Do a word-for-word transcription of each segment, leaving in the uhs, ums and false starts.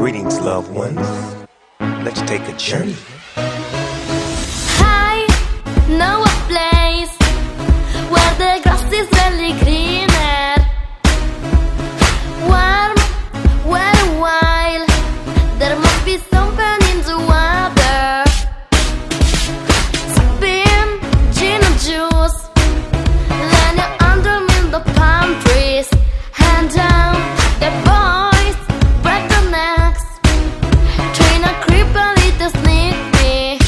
Greetings, loved ones. Let's take a journey. I know a place where the grass is really greener, warm, where a while there must be something in the water. Sipping gin and juice, lying under me the palm trees, hand down the boys break their necks, train a cripple little sneak me.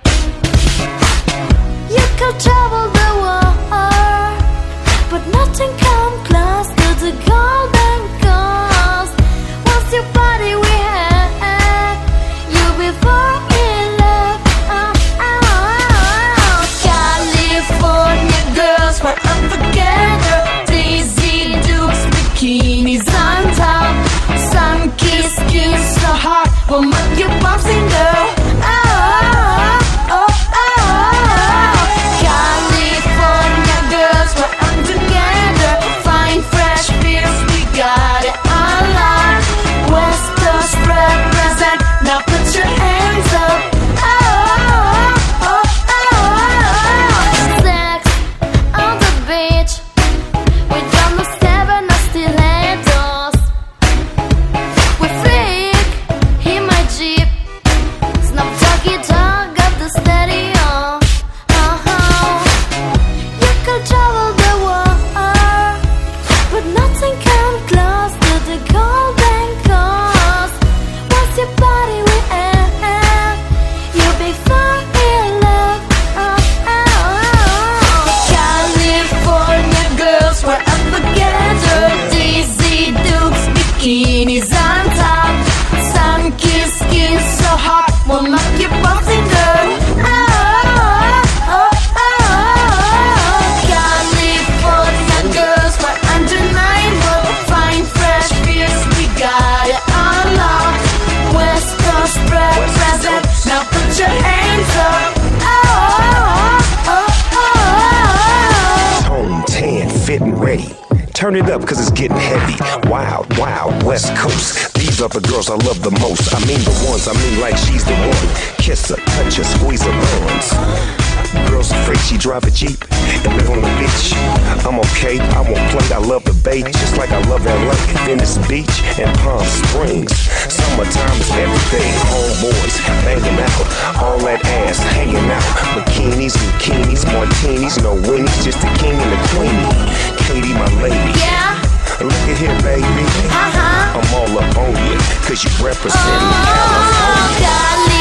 You could travel the world, but nothing come close to the golden coast. Once your body we had, you'll be fall in love. Oh, oh, oh. California girls were unforgettable. Daisy Dukes, bikinis on top, sun-kissed skin so hot will make you bouncing, girl. Oh, oh, oh, oh. California girls were unforgettable. Fine, fresh feels, we got it all on. West Coast represent, now put your hands up. Oh, oh, oh, oh. Sex on the beach, we done the seven stilettos. We freak in my Jeep, snap talkie dog of the stereo. Uh-huh. You could travel the world, but nothing come close to the golden coast. Once your body we have, you'll be fall in love. Oh, oh, oh. California girls were unforgettable. Daisy Dukes, bikinis on top, sun-kissed skin so hot will make you bouncing, girl. Oh, oh, oh, oh. California girls were under nine, but fine, fresh, fierce, we got it all on. West Coast represent, now put your hands up. Oh, oh, oh, oh. Tone tan, fit and ready. Turn it up cause it's getting heavy. Wild, wild, West Coast. These are the girls I love the most. I mean the ones, I mean like she's the one. Kiss her, touch her, squeeze her bones. Girls afraid she drive a Jeep and live on the beach. I'm okay, I won't play, I love the bay. Just like I love L A, Venice Beach and Palm Springs. Summertime is everything. Homeboys banging out, all that ass hanging out. Bikinis, bikinis, martinis, no winnies, just the king and the queenie. Katie, my lady. Yeah. Look at here, baby. Uh-huh. I'm all up on you, cause you represent Oh, California. California.